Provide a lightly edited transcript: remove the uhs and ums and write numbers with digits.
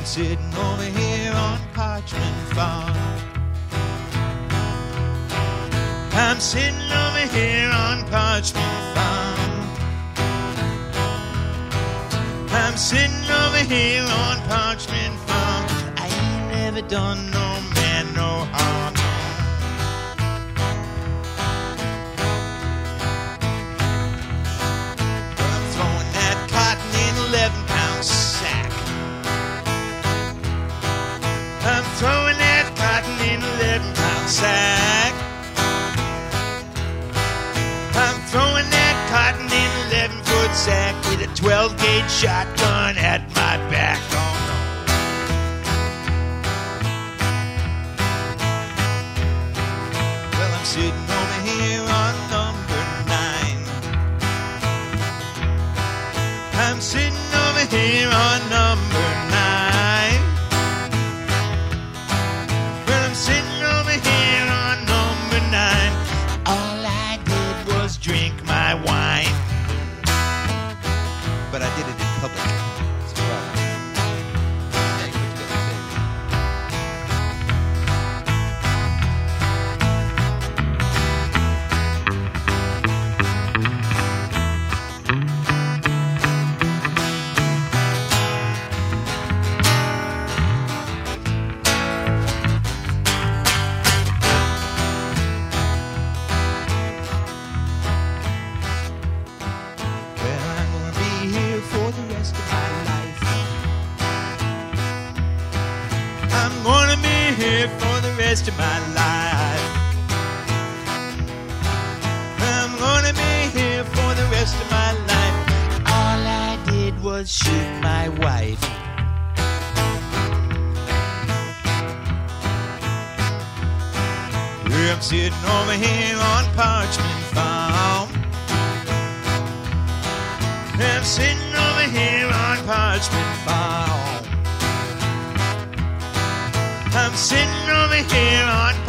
sitting over here on Parchment Farm. I'm sitting over here on Parchment Farm. I'm sitting over here on Parchment Farm. I ain't never done no man no harm. Well, I'm throwing that cotton in 11-pound sack. I'm throwing that cotton in 11-pound sack. I'm throwing that cotton in 11-foot sack with a 12-gauge shotgun at my back. Oh no. Well, I'm sitting over here on number 9. I'm sitting over here on number 9. Well, I'm sitting over here on number 9. All I did was drink my wine. But I did it in public. That's the problem. Hey, what you got to say? Well, I'm gonna be here for the rest of my life. I'm gonna be here for the rest of my life. I'm gonna be here for the rest of my life. All I did was shoot my wife. I'm sitting over here on Parchment Farm. I'm sitting over here on Parchment Farm. I'm sitting over here on